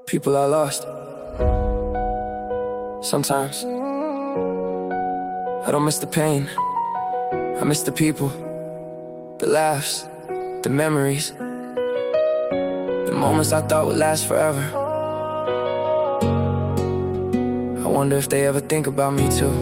People I lost. Sometimes I don't miss the pain, I miss the people, the laughs, the memories, the moments I thought would last forever. I wonder if they ever think about me too.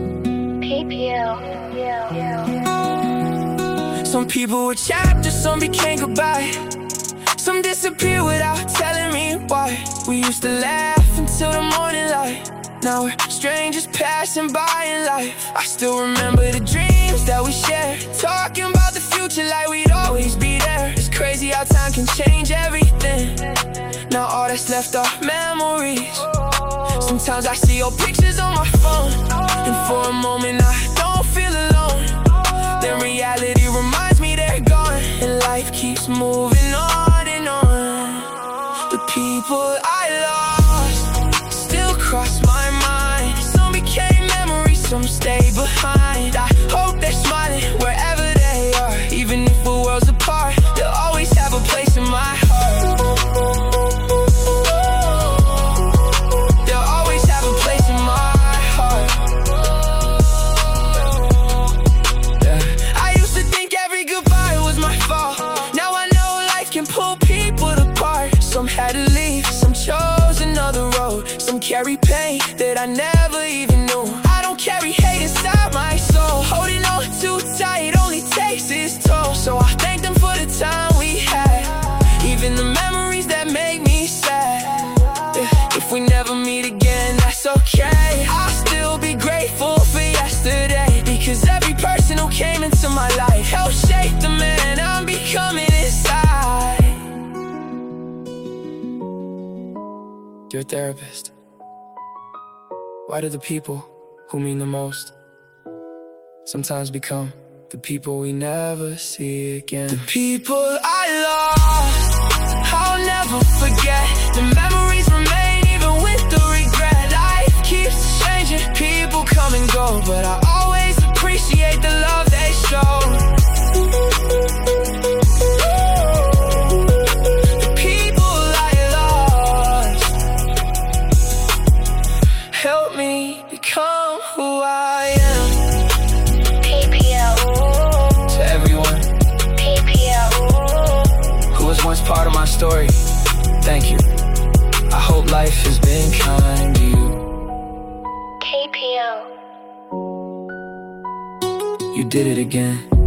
Some people were chapters, some became goodbye. Some disappeared without telling me why. We used to laugh until the morning light. Now we're strangers passing by in life. I still remember the dreams that we shared, talking about the future like we'd always be there. It's crazy how time can change everything. Now all that's left are memories. Sometimes I see your pictures on my phone, and for a moment I don't feel alone. Then reality reminds me they're gone, and life keeps moving on and on. The people I lost still cross my mind. Some became memories, some stay behind. I hope they're smiling wherever they are. Even if we're worlds apart, they'll always have a place in my heart. They'll always have a place in my heart. Yeah. I used to think every goodbye was my fault. Now I know life can pull people apart. Some had to leave, some chose another road. Some carry pain that I never even knew. I don't carry hate inside my soul. Holding on too tight only takes its toll. So I thank them for the time we had, even the memories that make me sad. If we never meet again, that's okay. I'll still be grateful for yesterday, because every person who came into my life helped shape the man I'm becoming inside. Your therapist. Why do the people who mean the most sometimes become the people we never see again? The people I lost, I'll never forget. The memories remain even with the regret. Life keeps changing, people come and go, but I always appreciate the love they show. Help me become who I am. PPL. To everyone. PPL. Who was once part of my story, thank you. I hope life has been kind to you. KPL. You did it again.